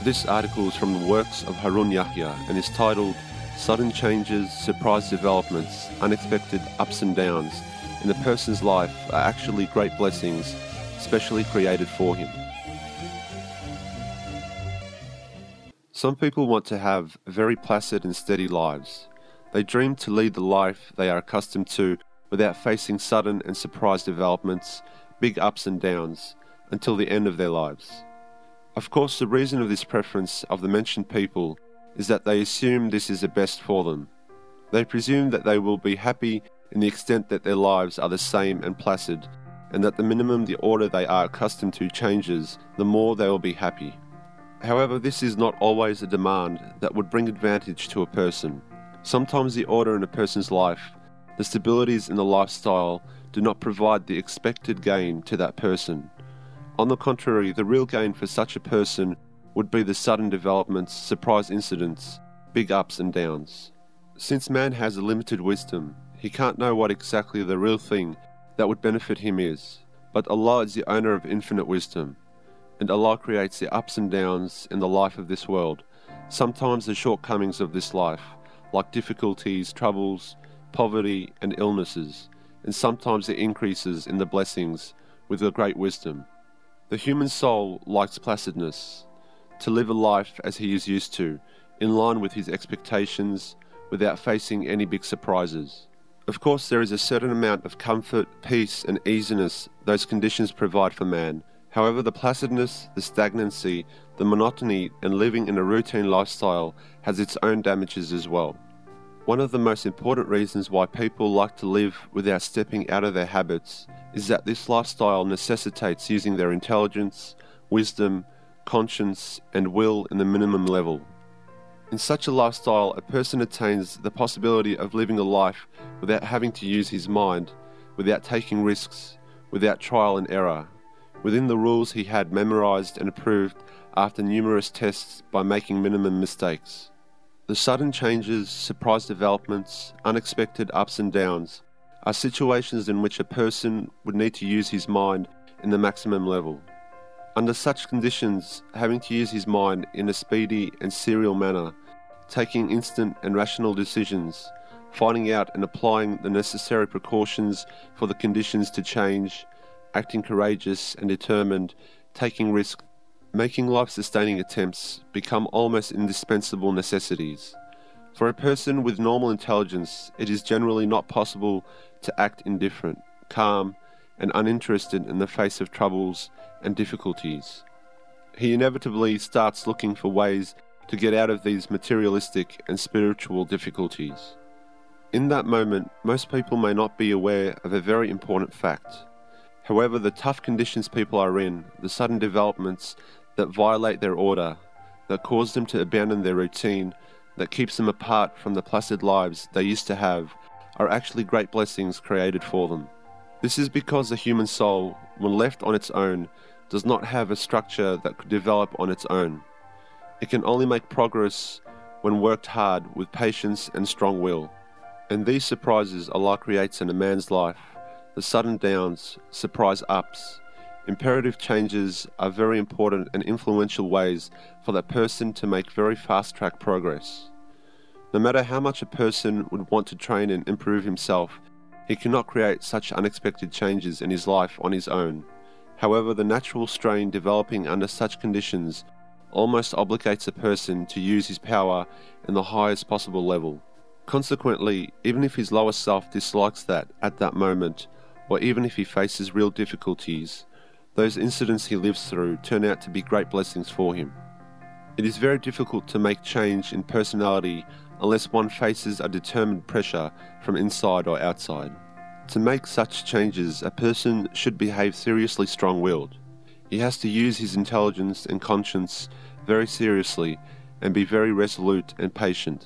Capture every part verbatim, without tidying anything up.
This article is from the works of Harun Yahya and is titled Sudden Changes, Surprise Developments, Unexpected Ups and Downs in a Person's Life are Actually Great Blessings, specially created for him. Some people want to have very placid and steady lives. They dream to lead the life they are accustomed to without facing sudden and surprise developments, big ups and downs, until the end of their lives. Of course, the reason of this preference of the mentioned people is that they assume this is the best for them. They presume that they will be happy in the extent that their lives are the same and placid, and that the minimum the order they are accustomed to changes, the more they will be happy. However, this is not always a demand that would bring advantage to a person. Sometimes the order in a person's life, the stabilities in the lifestyle, do not provide the expected gain to that person. On the contrary, the real gain for such a person would be the sudden developments, surprise incidents, big ups and downs. Since man has a limited wisdom, he can't know what exactly the real thing that would benefit him is. But Allah is the owner of infinite wisdom, and Allah creates the ups and downs in the life of this world, sometimes the shortcomings of this life, like difficulties, troubles, poverty and illnesses, and sometimes the increases in the blessings with a great wisdom. The human soul likes placidness, to live a life as he is used to, in line with his expectations, without facing any big surprises. Of course, there is a certain amount of comfort, peace and easiness those conditions provide for man. However, the placidness, the stagnancy, the monotony and living in a routine lifestyle has its own damages as well. One of the most important reasons why people like to live without stepping out of their habits is that this lifestyle necessitates using their intelligence, wisdom, conscience and will in the minimum level. In such a lifestyle, a person attains the possibility of living a life without having to use his mind, without taking risks, without trial and error, within the rules he had memorized and approved after numerous tests by making minimum mistakes. The sudden changes, surprise developments, unexpected ups and downs are situations in which a person would need to use his mind in the maximum level. Under such conditions, having to use his mind in a speedy and serial manner, taking instant and rational decisions, finding out and applying the necessary precautions for the conditions to change, acting courageous and determined, taking risks, making life-sustaining attempts become almost indispensable necessities. For a person with normal intelligence, it is generally not possible to act indifferent, calm, and uninterested in the face of troubles and difficulties. He inevitably starts looking for ways to get out of these materialistic and spiritual difficulties. In that moment, most people may not be aware of a very important fact. However, the tough conditions people are in, the sudden developments that violate their order, that cause them to abandon their routine, that keeps them apart from the placid lives they used to have, are actually great blessings created for them. This is because the human soul, when left on its own, does not have a structure that could develop on its own. It can only make progress when worked hard with patience and strong will. And these surprises Allah creates in a man's life, the sudden downs, surprise ups, imperative changes are very important and influential ways for that person to make very fast-track progress. No matter how much a person would want to train and improve himself, he cannot create such unexpected changes in his life on his own. However, the natural strain developing under such conditions almost obligates a person to use his power in the highest possible level. Consequently, even if his lower self dislikes that at that moment, or even if he faces real difficulties, those incidents he lives through turn out to be great blessings for him. It is very difficult to make change in personality unless one faces a determined pressure from inside or outside. To make such changes, a person should behave seriously strong-willed. He has to use his intelligence and conscience very seriously and be very resolute and patient.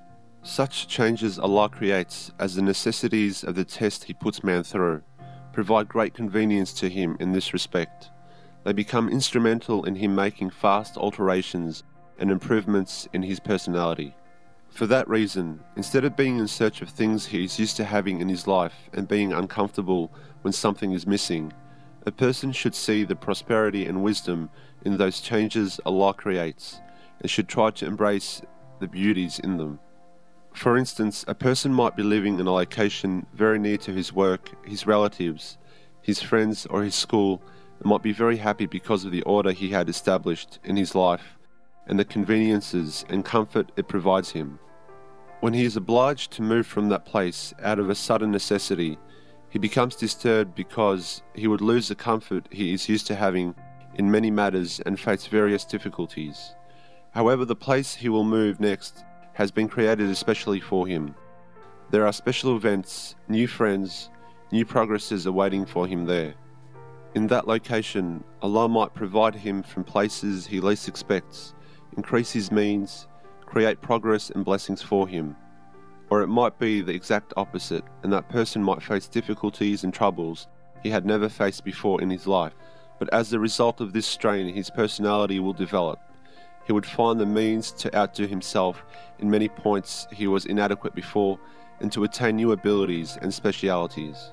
Such changes Allah creates as the necessities of the test He puts man through provide great convenience to him in this respect. They become instrumental in him making fast alterations and improvements in his personality. For that reason, instead of being in search of things he is used to having in his life and being uncomfortable when something is missing, A person should see the prosperity and wisdom in those changes Allah creates and should try to embrace the beauties in them. For instance, a person might be living in a location very near to his work, his relatives, his friends or his school, and might be very happy because of the order he had established in his life and the conveniences and comfort it provides him. When he is obliged to move from that place out of a sudden necessity, he becomes disturbed because he would lose the comfort he is used to having in many matters and face various difficulties. However, the place he will move next has been created especially for him. There are special events, new friends, new progresses awaiting for him there. In that location, Allah might provide him from places he least expects, increase his means, create progress and blessings for him. Or it might be the exact opposite, and that person might face difficulties and troubles he had never faced before in his life. But as a result of this strain, his personality will develop. He would find the means to outdo himself in many points he was inadequate before, and to attain new abilities and specialities.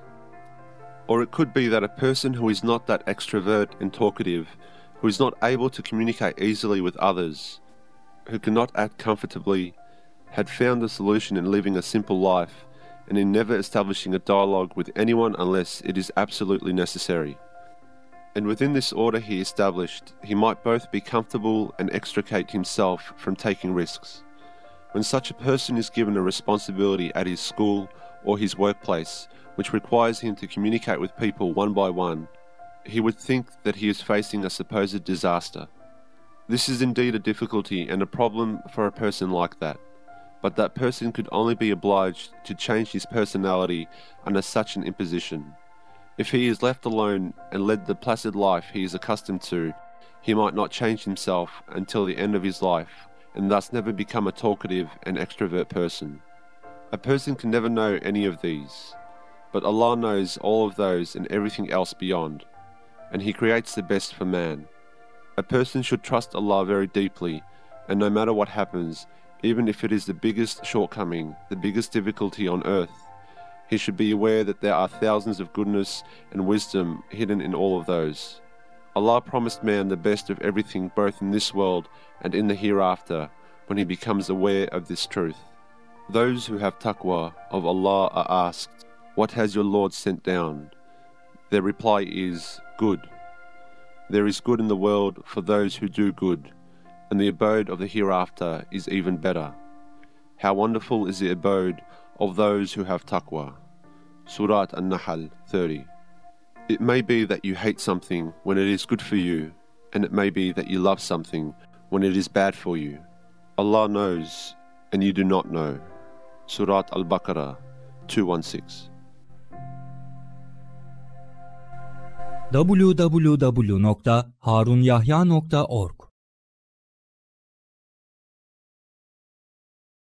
Or it could be that a person who is not that extrovert and talkative, who is not able to communicate easily with others, who cannot act comfortably, had found the solution in living a simple life and in never establishing a dialogue with anyone unless it is absolutely necessary. And within this order he established, he might both be comfortable and extricate himself from taking risks. When such a person is given a responsibility at his school or his workplace, which requires him to communicate with people one by one, he would think that he is facing a supposed disaster. This is indeed a difficulty and a problem for a person like that, but that person could only be obliged to change his personality under such an imposition. If he is left alone and led the placid life he is accustomed to, he might not change himself until the end of his life, and thus never become a talkative and extrovert person. A person can never know any of these, but Allah knows all of those and everything else beyond, and He creates the best for man. A person should trust Allah very deeply, and no matter what happens, even if it is the biggest shortcoming, the biggest difficulty on earth, he should be aware that there are thousands of goodness and wisdom hidden in all of those. Allah promised man the best of everything both in this world and in the hereafter when he becomes aware of this truth. Those who have taqwa of Allah are asked, "What has your Lord sent down?" Their reply is, "Good." There is good in the world for those who do good, and the abode of the hereafter is even better. How wonderful is the abode of those who have taqwa. Surat An-Nahl thirty. It may be that you hate something when it is good for you, and it may be that you love something when it is bad for you. Allah knows, and you do not know. Surat Al-Baqarah two sixteen. double-u double-u double-u nokta harunyahya nokta org